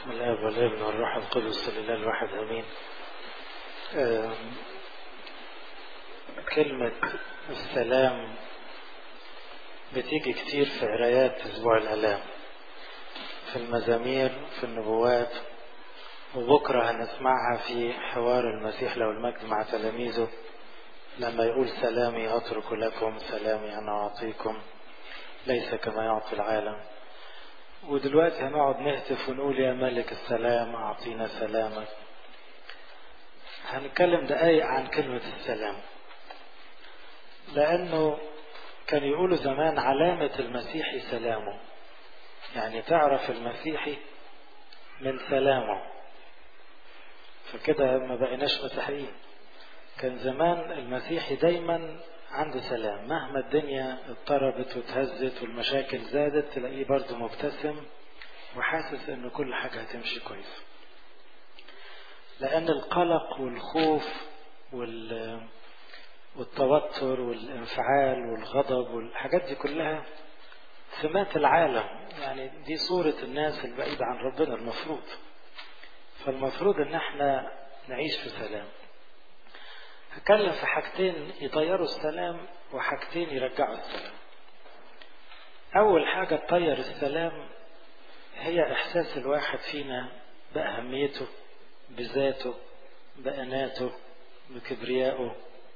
بسم الله والابن والروح القدس لله الواحد امين. كلمة السلام بتيجي كتير في قرايات اسبوع الالام، في المزامير، في النبوات، وبكرة هنسمعها في حوار المسيح له المجد مع تلاميذه لما يقول سلامي اترك لكم سلامي انا اعطيكم ليس كما يعطي العالم. ودلوقتي هنقعد نهتف ونقول يا ملك السلام أعطينا سلامك. هنتكلم دقايق عن كلمة السلام، لأنه كان يقولوا زمان علامة المسيحي سلامه، يعني تعرف المسيحي من سلامه، فكده ما بقيناش مسيحيين. كان زمان المسيحي دايما عنده سلام، مهما الدنيا اضطربت وتهزت والمشاكل زادت تلاقيه برضه مبتسم وحاسس ان كل حاجة هتمشي كويس، لان القلق والخوف والتوتر والانفعال والغضب والحاجات دي كلها سمات العالم، يعني دي صورة الناس البعيدة عن ربنا فالمفروض ان احنا نعيش في سلام. هتكلم في حاجتين يطيروا السلام وحاجتين يرجعوا السلام. اول حاجة تطير السلام هي احساس الواحد فينا باهميته، بذاته، بأناته، بكبريائه،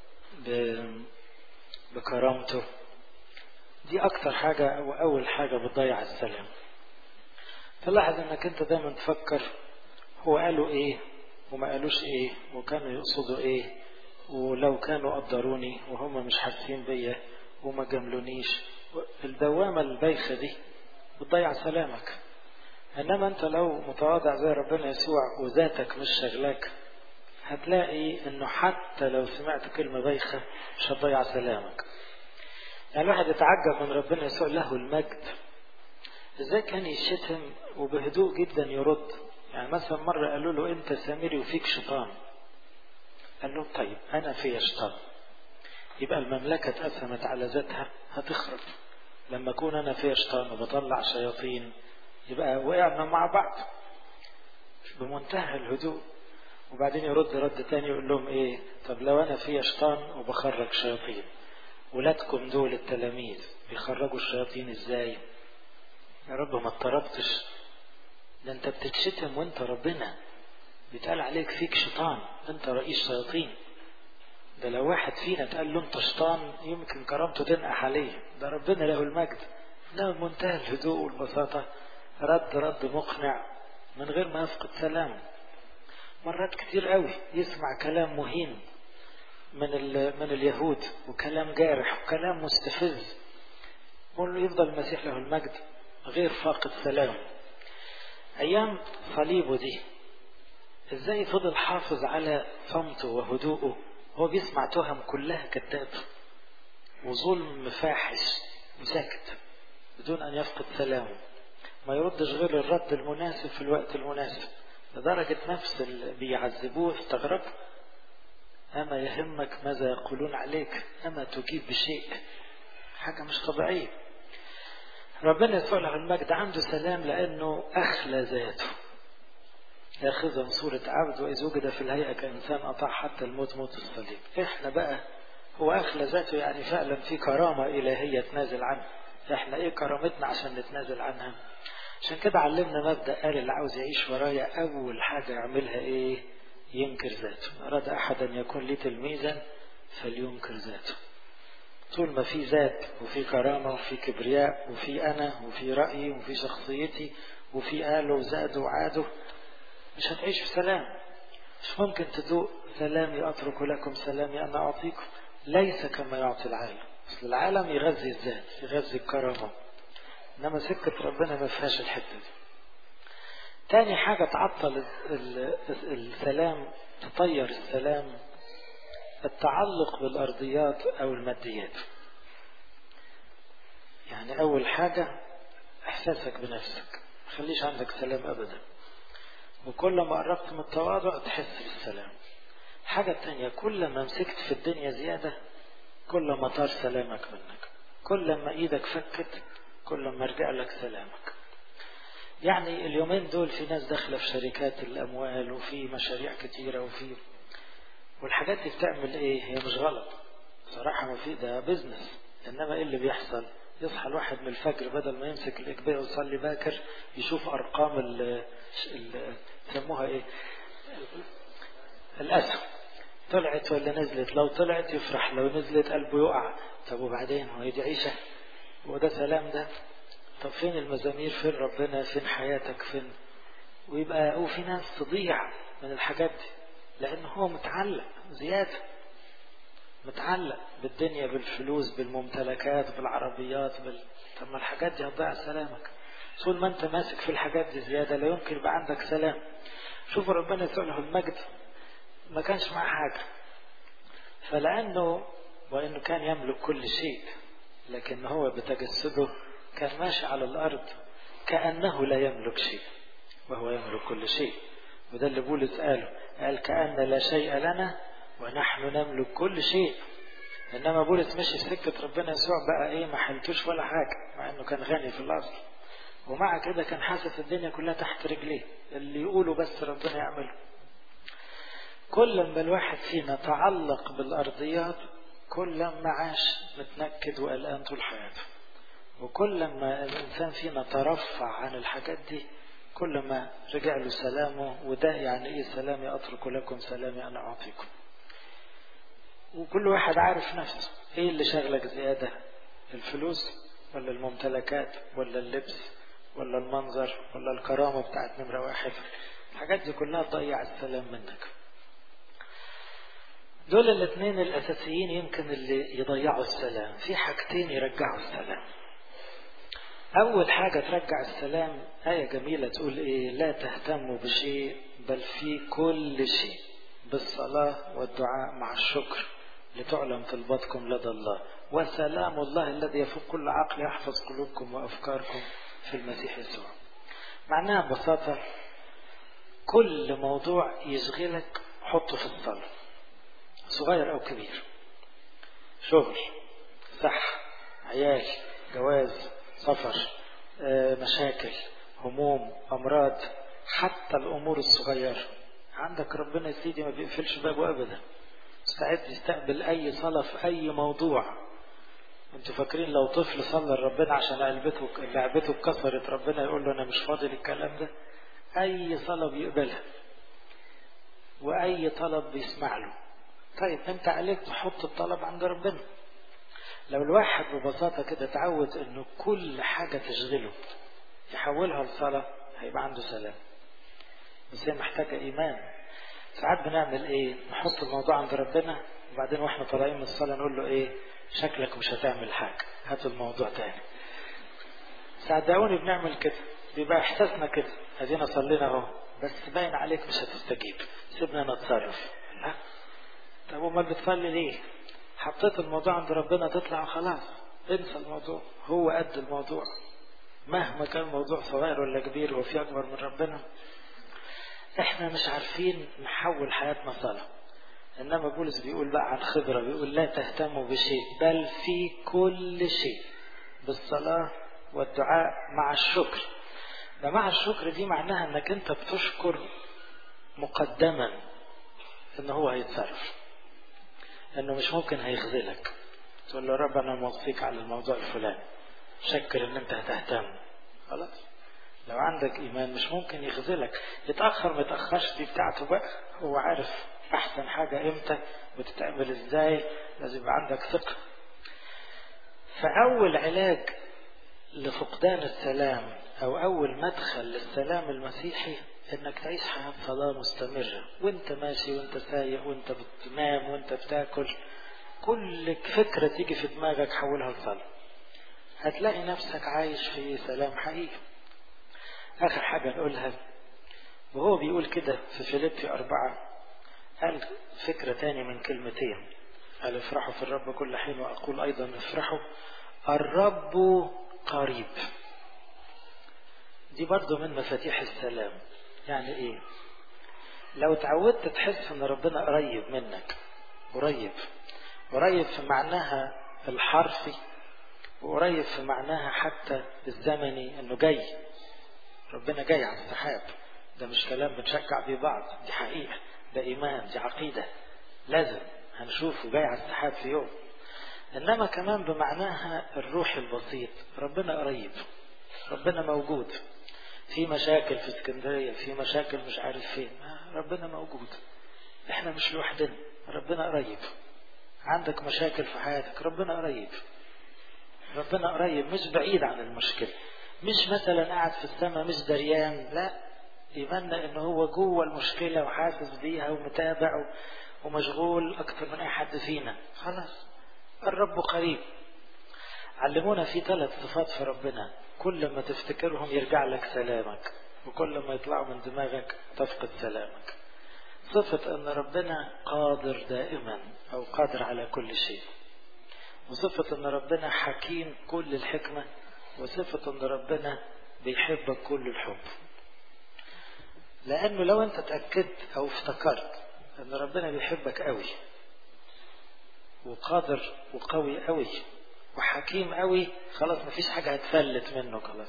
بكرامته. دي اكتر حاجة واول حاجة بتضيع السلام. تلاحظ انك انت دايما تفكر هو قالوا ايه وما قالوش ايه وكانوا يقصدوا ايه، ولو كانوا قدروني وهم مش حاسين بيا وما جملونيش. الدوامة البايخة دي بتضيع سلامك. انما انت لو متواضع زي ربنا يسوع وذاتك مش شغلاك، هتلاقي انه حتى لو سمعت كلمة بايخة مش هتضيع سلامك. يعني الواحد يتعجب من ربنا يسوع له المجد ازاي كان يشتم وبهدوء جدا يرد. يعني مثلا مرة قالوا له انت سامري وفيك شيطان، قال له طيب انا في شيطان، يبقى المملكة اتقسمت على ذاتها هتخرب. لما اكون انا في شيطان وبطلع شياطين يبقى وقعنا مع بعض. بمنتهى الهدوء. وبعدين يرد رد تاني يقول لهم ايه، طب لو انا في شيطان وبخرج شياطين، ولادكم دول التلاميذ بيخرجوا الشياطين ازاي؟ يا رب ما اضطربتش، ده انت بتتشتم وانت ربنا، بيتقال عليك فيك شيطان، انت رئيس شياطين. ده لو واحد فينا اتقال له انت شيطان يمكن كرامته تنقح عليه، ده ربنا له المجد. ده بمنتهى الهدوء والبساطة رد مقنع من غير ما يفقد سلام. مرات كتير قوي يسمع كلام مهين من اليهود وكلام جارح وكلام مستفز، يفضل المسيح له المجد غير فاقد سلام. ايام صليبه دي ازاي فضل حافظ على صمته وهدوءه، هو بيسمع تهم كلها كذاب وظلم فاحش وساكت بدون ان يفقد سلامه، ما يردش غير الرد المناسب في الوقت المناسب. لدرجة نفس اللي بيعذبوه استغرب، أما يهمك ماذا يقولون عليك، أما تجيب بشيء، حاجة مش طبيعية. ربنا يسوع له المجد عنده سلام لأنه أخلى ذاته، يأخذ من صورة عبد وإذ وجد في الهيئة كإنسان أطاع حتى الموت، موت الصليب. إحنا بقى هو أخلى ذاته، يعني فعلا في كرامة إلهية تنازل عنها. إحنا إيه كرامتنا عشان نتنازل عنها؟ عشان كده علمنا مبدأ، قال اللي عاوز يعيش ورايا أول حاجة يعملها إيه؟ ينكر ذاته. أراد أحد أن يكون لي تلميذا فلينكر ذاته. طول ما في ذات وفي كرامة وفي كبرياء وفي أنا وفي رأيي وفي شخصيتي وفي قاله وزاده وعاده، مش هتعيش في سلام. مش ممكن تدوق سلامي أترك لكم سلامي أنا أعطيكم ليس كما يعطي العالم. أصل العالم يغذي الذات، يغذي الكرامة، إنما سكة ربنا ما فيهاش الحتة دي. تاني حاجة تعطل السلام، تطير السلام، التعلق بالأرضيات أو الماديات. يعني أول حاجة إحساسك بنفسك، مخليش عندك سلام أبدا، وكل ما قربت من التواضع تحس بالسلام. الحاجة التانية، كل ما مسكت في الدنيا زيادة كل ما طار سلامك منك، كل ما إيدك فكت كل ما رجع لك سلامك. يعني اليومين دول في ناس داخلة في شركات الأموال وفي مشاريع كتيرة والحاجات دي بتعمل ايه؟ هي مش غلط صراحة، ما في ده بيزنس. انما ايه اللي بيحصل؟ يصحى الواحد من الفجر بدل ما يمسك الإجبية ويصلي باكر يشوف أرقام يسموها ايه؟ الأسهم طلعت ولا نزلت. لو طلعت يفرح، لو نزلت قلبه يقع. طب وبعدين هو دي عيشة؟ وده سلام ده؟ طب فين المزامير؟ فين ربنا؟ فين حياتك؟ فين؟ وفي ناس تضيع من الحاجات دي لأنه هو متعلق زيادة، متعلق بالدنيا، بالفلوس، بالممتلكات، بالعربيات، طب ما الحاجات دي هتضيع سلامك. طول ما انت ماسك في الحاجات دي زيادة لا يمكن يبقى عندك سلام. شوفوا ربنا يسوع له المجد ما كانش معاه حاجة، وإنه كان يملك كل شيء، لكن هو بتجسده كان ماشي على الأرض كأنه لا يملك شيء وهو يملك كل شيء. وده اللي بولس قال كأن لا شيء لنا ونحن نملك كل شيء. إنما بولس مشي في سكة ربنا يسوع بقى إيه؟ ما حلتوش ولا حاجة، مع إنه كان غني في الأرض، ومع كده كان حاسس الدنيا كلها تحت رجليه، اللي يقوله بس ربنا يعمله. كل ما الواحد فينا تعلق بالأرضيات كل ما عاش متنكد وقلقان طول حياته، وكل ما الإنسان فينا ترفع عن الحاجات دي كل ما رجع له سلامه. وده يعني إيه سلامي أترك لكم سلامي أنا أعطيكم. وكل واحد عارف نفسه إيه اللي شغلك زيادة؟ الفلوس ولا الممتلكات ولا اللبس ولا المنظر ولا الكرامة بتاعت نمرة واحد؟ الحاجات دي كلها تضيع السلام منك. دول الاثنين الأساسيين يمكن اللي يضيعوا السلام. في حاجتين يرجعوا السلام. أول حاجة ترجع السلام آية جميلة تقول إيه؟ لا تهتموا بشيء بل في كل شيء بالصلاة والدعاء مع الشكر لتعلم طلباتكم لدى الله وسلام الله الذي يفوق كل عقل يحفظ قلوبكم وأفكاركم في المسيح يسوع. معناها ببساطة كل موضوع يشغلك حطه في الصلاة، صغير أو كبير، شغل، صح، عيال، جواز، سفر، مشاكل، هموم، أمراض، حتى الأمور الصغيرة عندك ربنا يا سيدي ما بيقفلش بابه أبدا، مستعد يستقبل أي صلاة في أي موضوع. انتوا فاكرين لو طفل صلى لربنا عشان لعبته اتكسرت ربنا يقول له أنا مش فاضي للكلام ده؟ أي صلاة بيقبلها وأي طلب بيسمع له. طيب انت عليك تحط الطلب عند ربنا. لو الواحد ببساطة كده تعود انه كل حاجة تشغله يحولها لصلاة هيبقى عنده سلام. بس هي محتاجة ايمان. ساعات بنعمل ايه؟ نحط الموضوع عند ربنا وبعدين واحنا طالعين من الصلاة نقول له ايه؟ شكلك مش هتعمل حاجة، هات الموضوع تاني. صدقوني بنعمل كده، بيبقى احساسنا كده، ادينا صلينا اهو بس باين عليك مش هتستجيب، سيبنا نتصرف. لا، طب امال بتصلي ليه؟ حطيت الموضوع عند ربنا تطلع خلاص، انسى الموضوع، هو قد الموضوع مهما كان الموضوع صغير ولا كبير وفي اكبر من ربنا. احنا مش عارفين نحول حياتنا صلاة. انما بولس بيقول بقى عن خبرة، بيقول لا تهتموا بشيء بل في كل شيء بالصلاة والدعاء مع الشكر. ده مع الشكر دي معناها انك انت بتشكر مقدما ان هو هيتصرف، انه مش ممكن هيخذلك. تقول له رب انا موصيك على الموضوع الفلاني، شكر ان انت هتهتم، خلاص. لو عندك ايمان مش ممكن يخذلك. يتأخر ما يتأخرش دي بتاعته بقى، هو عارف احسن حاجة امتى وتتعمل ازاي. لازم يبقى عندك ثقة. فاول علاج لفقدان السلام او اول مدخل للسلام المسيحي انك تعيش حياة صلاة مستمرة، وانت ماشي وانت سايق وانت بتنام وانت بتاكل، كل فكرة تيجي في دماغك حولها لصلاة، هتلاقي نفسك عايش في سلام حقيقي. اخر حاجة نقولها، وهو بيقول كده في فيليبي 4، قال فكرة تاني من كلمتين، قال افرحوا في الرب كل حين واقول ايضا افرحوا الرب قريب. دي برضو من مفاتيح السلام. يعني ايه؟ لو تعودت تحس ان ربنا قريب منك، قريب في معناها الحرفي وقريب في معناها حتى الزمني انه جاي، ربنا جاي على السحاب. ده مش كلام بنشجع بيه بعض، دي حقيقة، ده إيمان، دي عقيدة، لازم هنشوفه جاي على السحاب في يوم. إنما كمان بمعناها الروح البسيط، ربنا قريب، ربنا موجود. في مشاكل في اسكندرية، في مشاكل مش عارف فين، ربنا موجود. احنا مش لوحدنا، ربنا قريب. عندك مشاكل في حياتك، ربنا قريب. ربنا قريب، مش بعيد عن المشكلة، مش مثلا قاعد في السماء مش دريان، لا، إيماننا إنه هو جوه المشكلة وحاسس بيها ومتابع ومشغول أكثر من أي حد فينا. خلاص، الرب قريب. علمونا في 3 صفات في ربنا، كل ما تفتكرهم يرجع لك سلامك، وكل ما يطلعوا من دماغك تفقد سلامك. صفة أن ربنا قادر دائما أو قادر على كل شيء، وصفة أن ربنا حكيم كل الحكمة، وصفة أن ربنا بيحبك كل الحب. لأنه لو أنت تأكدت أو افتكرت أن ربنا بيحبك قوي وقادر وقوي قوي وحكيم قوي، خلاص مفيش حاجة هتفلت منه. خلاص،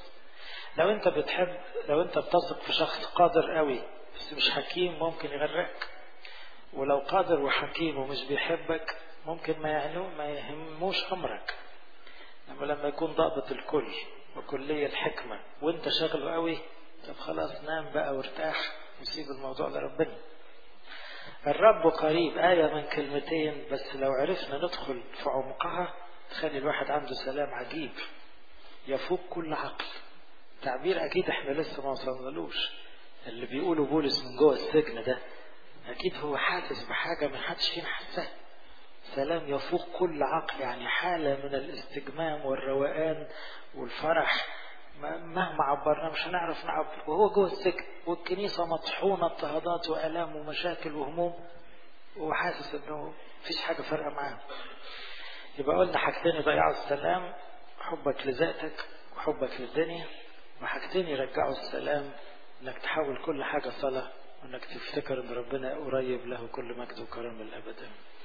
لو أنت بتثق في شخص قادر قوي بس مش حكيم، ممكن يغرقك. ولو قادر وحكيم ومش بيحبك، ممكن ما يهموش أمرك. لما يكون ضابط الكل وكلية الحكمة وانت شغله قوي، طب خلاص نام بقى وارتاح وسيب الموضوع لربنا. الرب قريب آية من كلمتين بس لو عرفنا ندخل في عمقها تخلي الواحد عنده سلام عجيب يفوق كل عقل. تعبير أكيد احنا لسه ما وصلنالوش. اللي بيقوله بولس من جوه السجن ده أكيد هو حاسس بحاجة ما حدش فينا حسها. سلام يفوق كل عقل، يعني حالة من الاستجمام والروقان والفرح مهما عبرنا مش هنعرف نعبر، وهو جوه السجن والكنيسة مطحونة اضطهادات وآلام ومشاكل وهموم، وحاسس انه مفيش حاجة فارقة معاه. يبقى قلنا حاجتين يضيعوا السلام، حبك لذاتك وحبك للدنيا، وحاجتين يرجعوا السلام، انك تحول كل حاجة صلاة، وانك تفتكر ان ربنا قريب له كل مجد وكرم الابد.